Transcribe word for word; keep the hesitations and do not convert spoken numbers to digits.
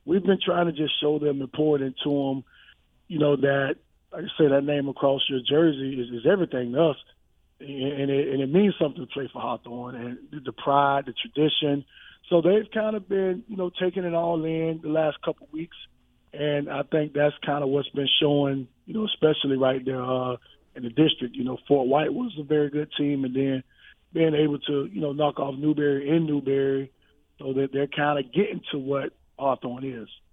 we've been trying to just show them and pour it into them, you know, that, like I say, that name across your jersey is, is everything to us. And it, and it means something to play for Hawthorne, and the pride, the tradition. So they've kind of been, you know, taking it all in the last couple of weeks. And I think that's kind of what's been showing, you know, especially right there uh, in the district. You know, Fort White was a very good team, and then being able to, you know, knock off Newberry in Newberry, so that they're kind of getting to what Hawthorne is.